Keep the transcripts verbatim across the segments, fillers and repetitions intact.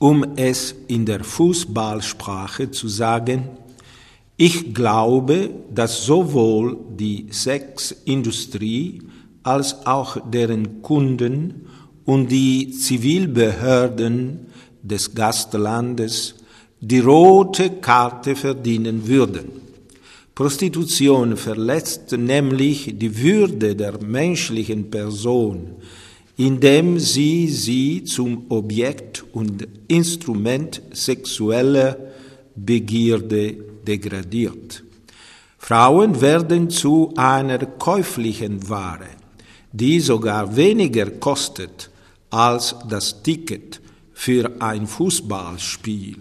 Um es in der Fußballsprache zu sagen: Ich glaube, dass sowohl die Sexindustrie als auch deren Kunden und die Zivilbehörden des Gastlandes die rote Karte verdienen würden. Prostitution verletzt nämlich die Würde der menschlichen Person, indem sie sie zum Objekt und Instrument sexueller Begierde degradiert. Frauen werden zu einer käuflichen Ware, die sogar weniger kostet als das Ticket für ein Fußballspiel.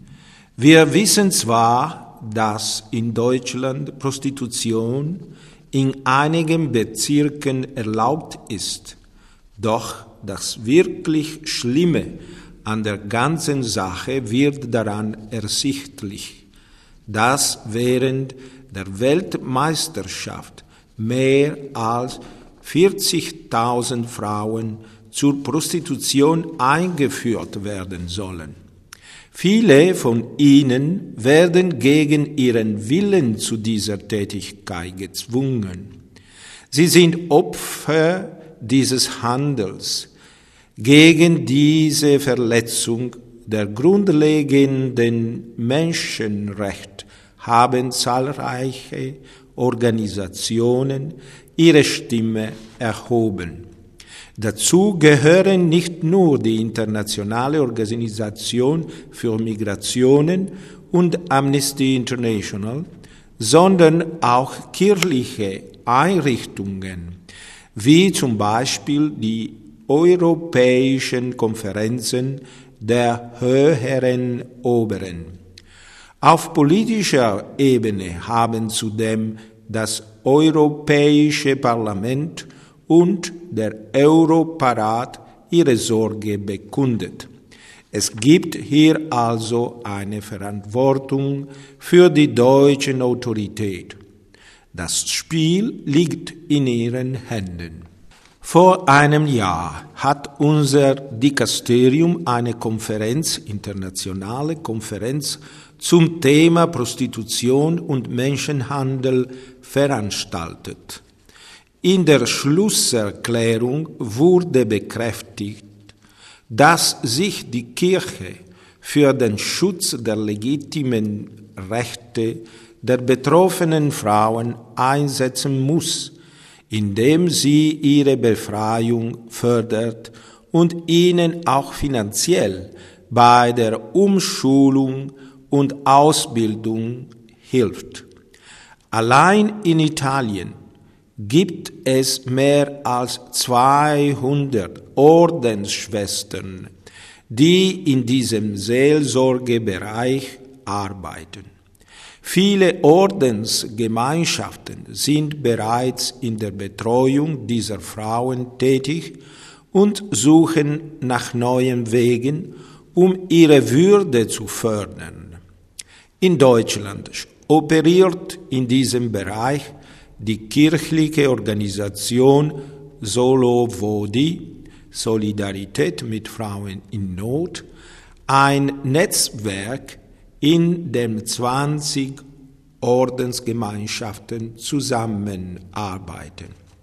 Wir wissen zwar, dass in Deutschland Prostitution in einigen Bezirken erlaubt ist, doch das wirklich Schlimme an der ganzen Sache wird daran ersichtlich, dass während der Weltmeisterschaft mehr als vierzigtausend Frauen zur Prostitution eingeführt werden sollen. Viele von ihnen werden gegen ihren Willen zu dieser Tätigkeit gezwungen. Sie sind Opfer dieses Handels. Gegen diese Verletzung der grundlegenden Menschenrechte haben zahlreiche Organisationen ihre Stimme erhoben. Dazu gehören nicht nur die Internationale Organisation für Migrationen und Amnesty International, sondern auch kirchliche Einrichtungen, wie zum Beispiel die europäischen Konferenzen der höheren Oberen. Auf politischer Ebene haben zudem das Europäische Parlament und der Europarat ihre Sorge bekundet. Es gibt hier also eine Verantwortung für die deutschen Autoritäten. Das Spiel liegt in ihren Händen. Vor einem Jahr hat unser Dikasterium eine Konferenz, internationale Konferenz zum Thema Prostitution und Menschenhandel veranstaltet. In der Schlusserklärung wurde bekräftigt, dass sich die Kirche für den Schutz der legitimen Rechte der betroffenen Frauen einsetzen muss, indem sie ihre Befreiung fördert und ihnen auch finanziell bei der Umschulung und Ausbildung hilft. Allein in Italien gibt es mehr als zweihundert Ordensschwestern, die in diesem Seelsorgebereich arbeiten. Viele Ordensgemeinschaften sind bereits in der Betreuung dieser Frauen tätig und suchen nach neuen Wegen, um ihre Würde zu fördern. In Deutschland operiert in diesem Bereich die kirchliche Organisation Solo Vodi, Solidarität mit Frauen in Not, ein Netzwerk, in dem zwanzig Ordensgemeinschaften zusammenarbeiten.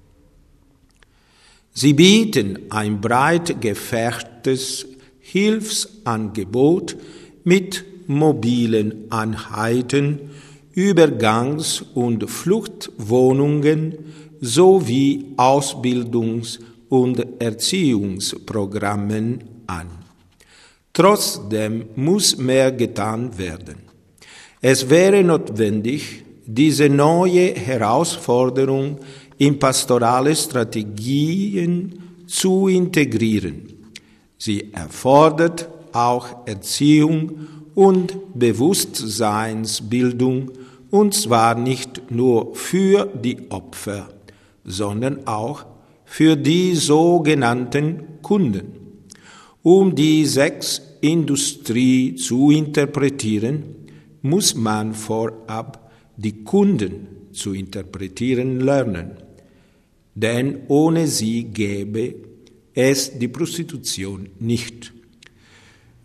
Sie bieten ein breit gefächertes Hilfsangebot mit mobilen Einheiten, Übergangs- und Fluchtwohnungen sowie Ausbildungs- und Erziehungsprogrammen an. Trotzdem muss mehr getan werden. Es wäre notwendig, diese neue Herausforderung in pastorale Strategien zu integrieren. Sie erfordert auch Erziehung und Bewusstseinsbildung, und zwar nicht nur für die Opfer, sondern auch für die sogenannten Kunden. Um die Sexindustrie zu interpretieren, muss man vorab die Kunden zu interpretieren lernen, denn ohne sie gäbe es die Prostitution nicht.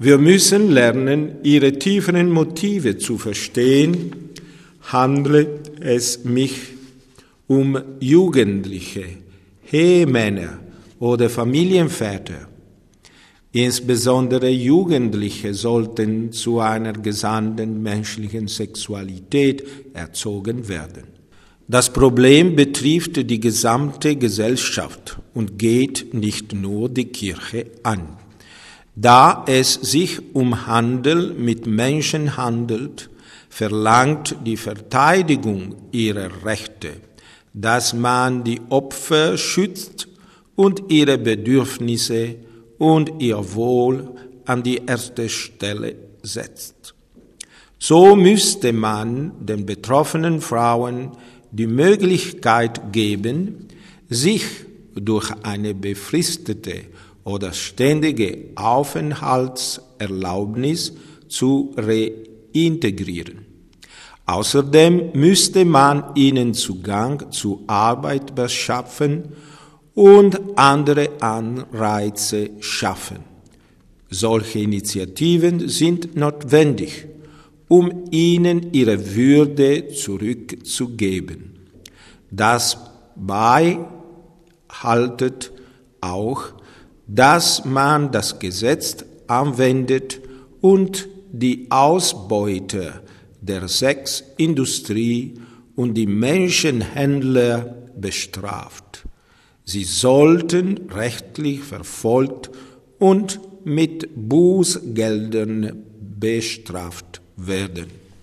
Wir müssen lernen, ihre tieferen Motive zu verstehen. Handelt es mich um Jugendliche, Ehemänner oder Familienväter? Insbesondere Jugendliche sollten zu einer gesunden menschlichen Sexualität erzogen werden. Das Problem betrifft die gesamte Gesellschaft und geht nicht nur die Kirche an. Da es sich um Handel mit Menschen handelt, verlangt die Verteidigung ihrer Rechte, dass man die Opfer schützt und ihre Bedürfnisse und ihr Wohl an die erste Stelle setzt. So müsste man den betroffenen Frauen die Möglichkeit geben, sich durch eine befristete oder ständige Aufenthaltserlaubnis zu reintegrieren. Außerdem müsste man ihnen Zugang zu Arbeit beschaffen und andere Anreize schaffen. Solche Initiativen sind notwendig, um ihnen ihre Würde zurückzugeben. Das beinhaltet auch, dass man das Gesetz anwendet und die Ausbeuter der Sexindustrie und die Menschenhändler bestraft. Sie sollten rechtlich verfolgt und mit Bußgeldern bestraft werden.